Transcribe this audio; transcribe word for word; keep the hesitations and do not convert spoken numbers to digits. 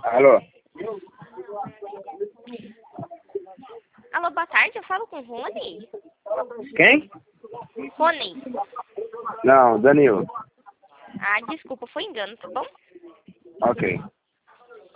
Alô? Alô, boa tarde, eu falo com o Rony? Quem? Rony. Não, Danilo. Ah, desculpa, foi engano, tá bom? Ok.